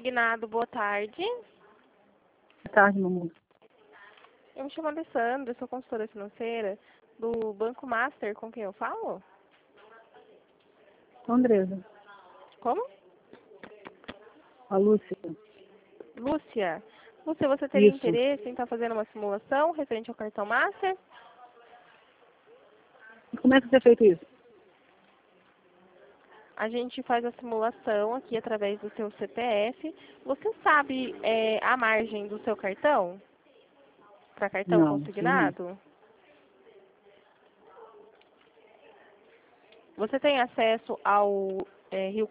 Consignado, boa tarde. Boa tarde, mamãe. Eu me chamo Alessandra, sou consultora financeira do Banco Master, com quem eu falo? Andresa. Como? A Lúcia. Lúcia. Lúcia, você teria Isso. interesse em estar fazendo uma simulação referente ao cartão Master? E como é que você fez isso? A gente faz a simulação aqui através do seu CPF. Você sabe a margem do seu cartão? Para cartão Não, sei não. consignado? Você tem acesso ao Rio